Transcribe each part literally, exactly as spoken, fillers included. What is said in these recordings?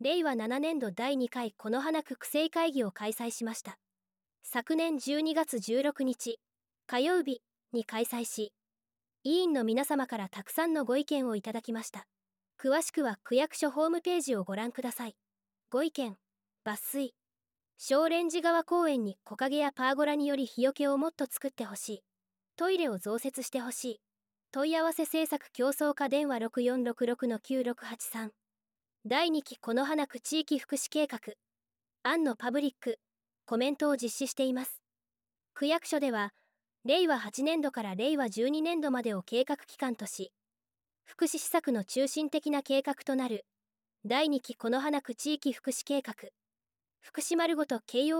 れいわななねんどだいにかいこの花区区政会議を開催しました。昨年じゅうにがつじゅうろくにち火曜日に開催し、委員の皆様からたくさんのご意見をいただきました。詳しくは区役所ホームページをご覧ください。ご意見、抜粋。小蓮寺川公園に木陰やパーゴラにより日よけをもっと作ってほしい。トイレを増設してほしい。問い合わせ政策競争課電話 ろくよんろくろくのきゅうろくはちさん。だいにきこの花区地域福祉計画案のパブリックコメントを実施しています。区役所ではれいわはちねんどかられいわじゅうにねんどまでを計画期間とし、福祉施策の中心的な計画となるだいにきこの花区地域福祉計画福祉丸ごと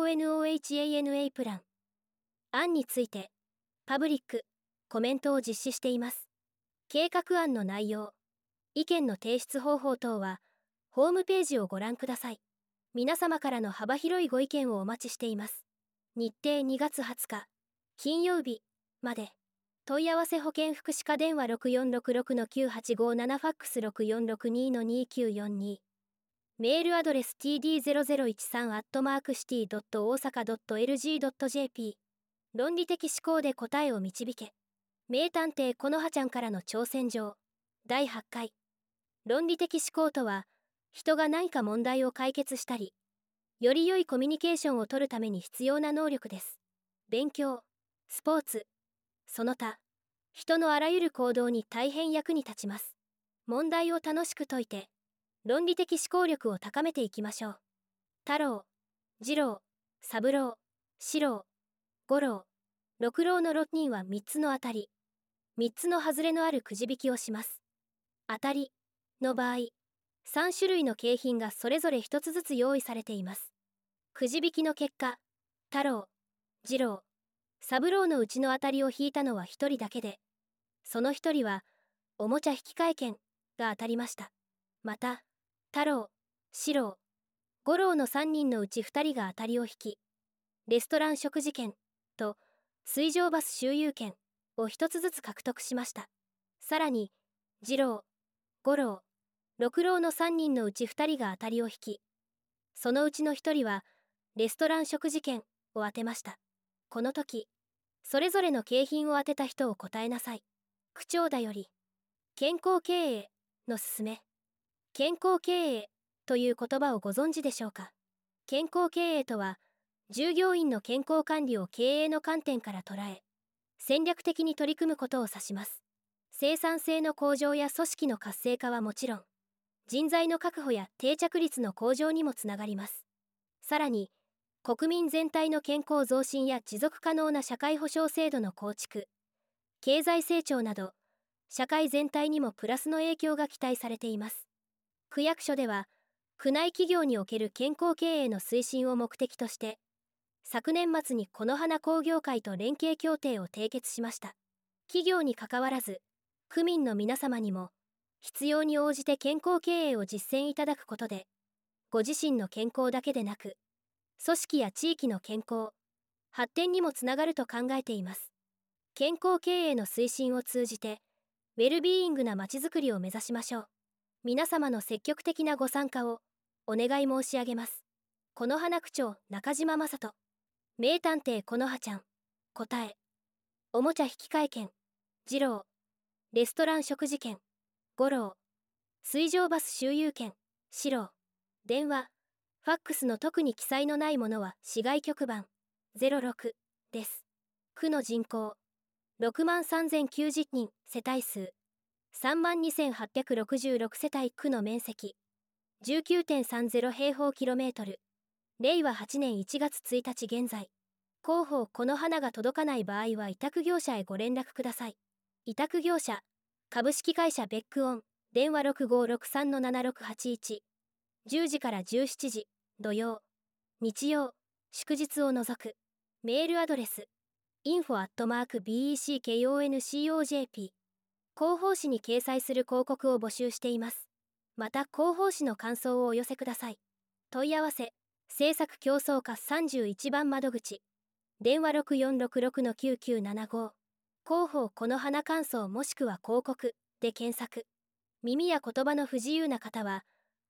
KONOHANA プラン案についてパブリックコメントを実施しています。計画案の内容、意見の提出方法等はホームページをご覧ください。皆様からの幅広いご意見をお待ちしています。日程にがつはつか金曜日まで。問い合わせ保健福祉課電話 ろくよんろくろくのきゅうはちごなな ファックス ろくよんろくにのにきゅうよんに。メールアドレス ティーディーゼロゼロいちさん アットマークシティドットオーサカドットエルジードットジェーピー。論理的思考で答えを導け。名探偵このはちゃんからの挑戦状だいはちかい。論理的思考とは、人が何か問題を解決したり、より良いコミュニケーションを取るために必要な能力です。勉強、スポーツ、その他、人のあらゆる行動に大変役に立ちます。問題を楽しく解いて、論理的思考力を高めていきましょう。太郎、次郎、三郎、四郎、五郎、六郎のろくにんはみっつの当たり、みっつの外れのあるくじ引きをします。当たりの場合、さんしゅるいの景品がそれぞれひとつずつ用意されています。くじ引きの結果、太郎、次郎、三郎のうちの当たりを引いたのはひとりだけで、そのひとりはおもちゃ引換券が当たりました。また、太郎、四郎、五郎のさんにんのうちふたりが当たりを引き、レストラン食事券と水上バス周遊券をひとつずつ獲得しました。さらに、次郎、五郎、六郎のさんにんのうちふたりが当たりを引き、そのうちのひとりはレストラン食事券を当てました。この時、それぞれの景品を当てた人を答えなさい。区長だより、健康経営のすすめ。健康経営という言葉をご存知でしょうか。健康経営とは、従業員の健康管理を経営の観点から捉え、戦略的に取り組むことを指します。生産性の向上や組織の活性化はもちろん、人材の確保や定着率の向上にもつながります。さらに、国民全体の健康増進や持続可能な社会保障制度の構築、経済成長など、社会全体にもプラスの影響が期待されています。区役所では、区内企業における健康経営の推進を目的として、昨年末にこの花工業会と連携協定を締結しました。企業にかかわらず、区民の皆様にも、必要に応じて健康経営を実践いただくことで、ご自身の健康だけでなく、組織や地域の健康、発展にもつながると考えています。健康経営の推進を通じて、ウェルビーイングなまちづくりを目指しましょう。皆様の積極的なご参加をお願い申し上げます。この花区長中島正人。名探偵このはちゃん。答え。おもちゃ引換券。次郎。レストラン食事券。五郎。水上バス周遊券。四郎。電話。ファックスの特に記載のないものは市外局番ゼロろくです。区の人口ろくまんさんぜんきゅうじゅうにん、世帯数さんまんにせんはっぴゃくろくじゅうろく世帯、区の面積 じゅうきゅうてんさんゼロ 平方キロメートル。れいわはちねんいちがつついたち現在。広報この花が届かない場合は委託業者へご連絡ください。委託業者株式会社ベックオン電話 ろくごろくさんのななろくはちいち。じゅうじからじゅうしちじ土曜、日曜、祝日を除く。メールアドレス インフォ アットマーク ビーイーシーケーオーエヌシーオージェーピー。広報誌に掲載する広告を募集しています。また広報誌の感想をお寄せください。問い合わせ制作競争課さんじゅういちばん窓口電話 ろくよんろくろくのきゅうきゅうななご。広報この花感想もしくは広告で検索。耳や言葉の不自由な方は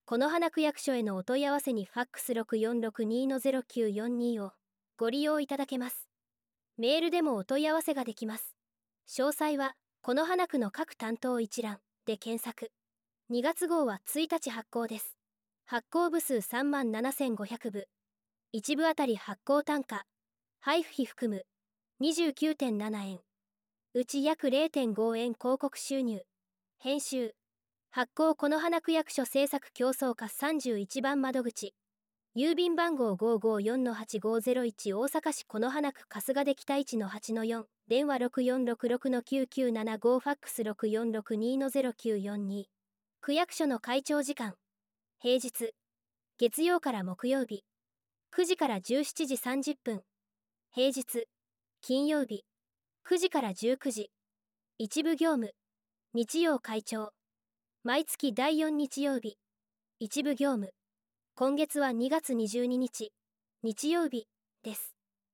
この花区役所へのお問い合わせにファックス ろくよんろくに のゼロきゅうよんに をご利用いただけます。メールでもお問い合わせができます。詳細はこの花区の各担当一覧で検索。にがつ号はついたち発行です。発行部数さんまんななせんごひゃくぶ。いち部あたり発行単価配布費含む にじゅうきゅうてんななえん、うち約 れいてんごえん広告収入。編集発行この花区役所制作競争課さんじゅういちばん窓口、郵便番号 ごーごーよんのはちごーぜろいち 大阪市此花区春日出北 いちのはちのよん、電話 ろくよんろくろくのきゅうきゅうななご、ファックス ろくよんろくにのゼロきゅうよんに。区役所の開庁時間平日月曜から木曜日くじからじゅうしちじさんじゅっぷん、平日金曜日くじからじゅうくじ、一部業務日曜開庁、毎月だいよん日曜日一部業務。今月はにがつにじゅうににち日曜日です。